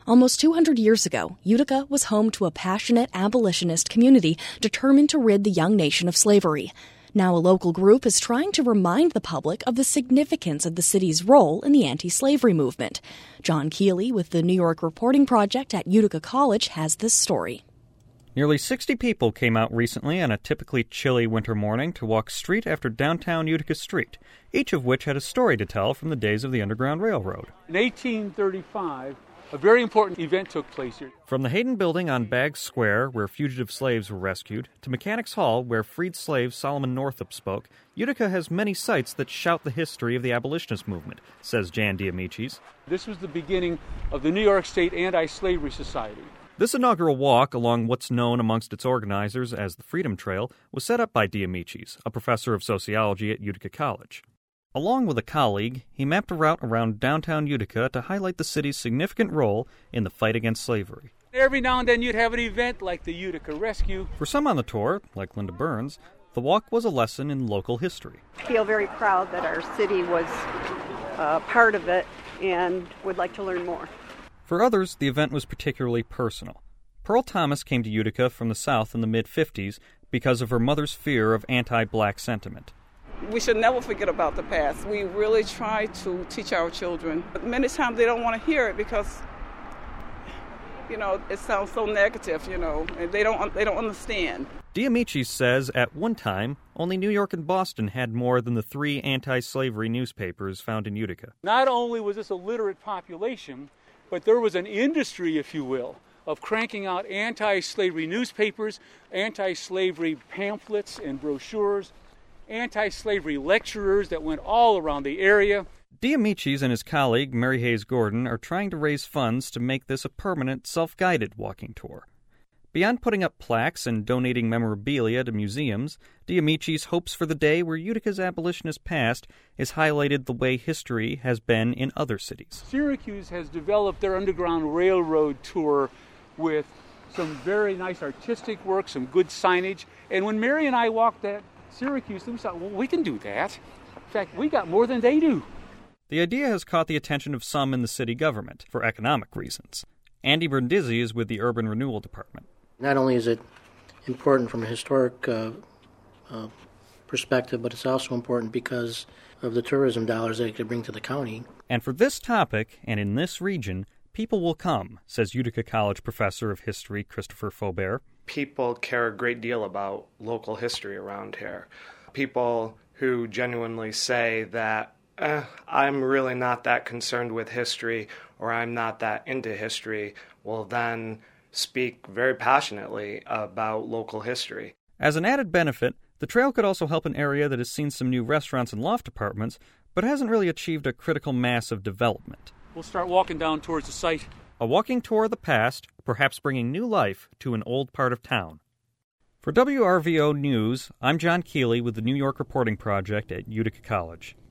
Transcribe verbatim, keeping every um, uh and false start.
Almost two hundred years ago, Utica was home to a passionate abolitionist community determined to rid the young nation of slavery. Now a local group is trying to remind the public of the significance of the city's role in the anti-slavery movement. John Keeley with the New York Reporting Project at Utica College has this story. Nearly sixty people came out recently on a typically chilly winter morning to walk street after downtown Utica Street, each of which had a story to tell from the days of the Underground Railroad. In eighteen thirty-five, a very important event took place here. From the Hayden Building on Baggs Square, where fugitive slaves were rescued, to Mechanics Hall, where freed slave Solomon Northup spoke, Utica has many sites that shout the history of the abolitionist movement, says Jan Diamicis. This was the beginning of the New York State Anti-Slavery Society. This inaugural walk along what's known amongst its organizers as the Freedom Trail was set up by Diamicis, a professor of sociology at Utica College. Along with a colleague, he mapped a route around downtown Utica to highlight the city's significant role in the fight against slavery. Every now and then you'd have an event like the Utica Rescue. For some on the tour, like Linda Burns, the walk was a lesson in local history. I feel very proud that our city was uh, part of it and would like to learn more. For others, the event was particularly personal. Pearl Thomas came to Utica from the South in the mid-fifties because of her mother's fear of anti-black sentiment. We should never forget about the past. We really try to teach our children. But many times they don't want to hear it because, you know, it sounds so negative, you know, and they don't they don't understand. Diamicis says at one time, only New York and Boston had more than the three anti-slavery newspapers found in Utica. Not only was this a literate population, but there was an industry, if you will, of cranking out anti-slavery newspapers, anti-slavery pamphlets and brochures, anti-slavery lecturers that went all around the area. Diamicis and his colleague, Mary Hayes Gordon, are trying to raise funds to make this a permanent, self-guided walking tour. Beyond putting up plaques and donating memorabilia to museums, Diamicis hopes for the day where Utica's abolitionist past is highlighted the way history has been in other cities. Syracuse has developed their Underground Railroad tour with some very nice artistic work, some good signage. And when Mary and I walked that Syracuse, we thought, well, we can do that. In fact, we got more than they do. The idea has caught the attention of some in the city government for economic reasons. Andy Brindisi is with the Urban Renewal Department. Not only is it important from a historic uh, uh, perspective, but it's also important because of the tourism dollars that it could bring to the county. And for this topic, and in this region, people will come, says Utica College professor of history Christopher Faubert. People care a great deal about local history around here. People who genuinely say that, eh, I'm really not that concerned with history, or I'm not that into history, will then speak very passionately about local history. As an added benefit, the trail could also help an area that has seen some new restaurants and loft apartments, but hasn't really achieved a critical mass of development. We'll start walking down towards the site. A walking tour of the past, perhaps bringing new life to an old part of town. For W R V O News, I'm John Keeley with the New York Reporting Project at Utica College.